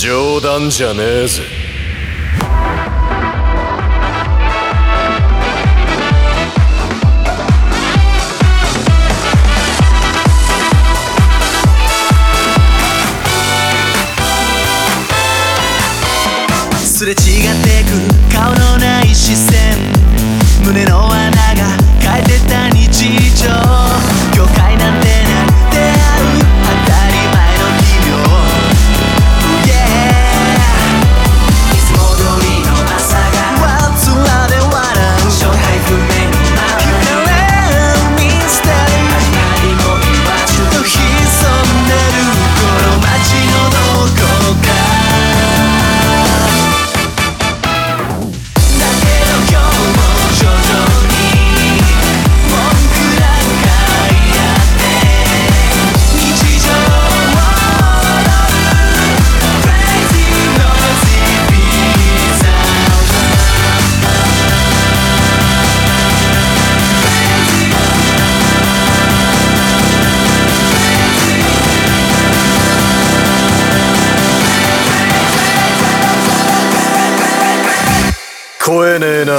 冗談じゃねえぜ。 すれ違ってく顔のない視線、胸の穴が変えてた日常。境界なんてない出会う当たり前の奇妙、いつも通りの朝がつらで笑う正体不明のままミステリー始まりも言わずと潜んでるこの街のどこか。 超えねえな。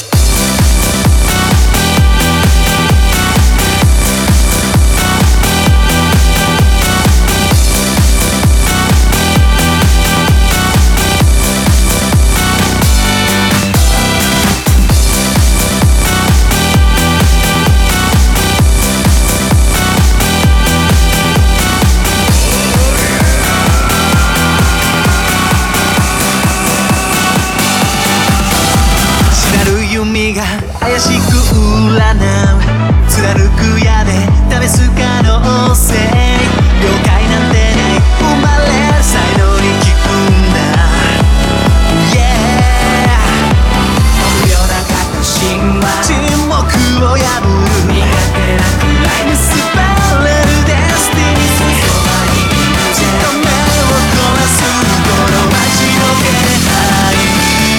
が怪しく占う貫く矢で試す可能性。了解なんてない生まれる才能に聞くんだ、無料な確信は沈黙を破る苦手なくらいにスパレルデスティニー。そばにいるじっと目を凝らすこの街の気配。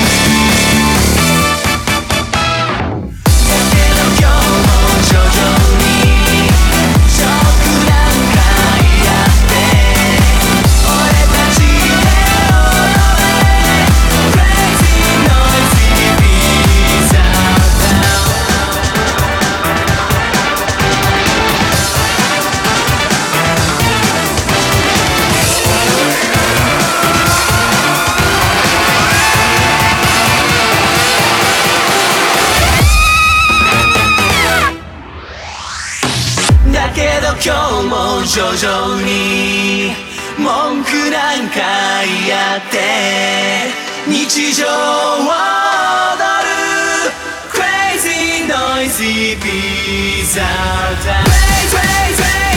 だけど今日も徐々に文句なんか言って日常を踊る Crazy Noisy Bizarre Time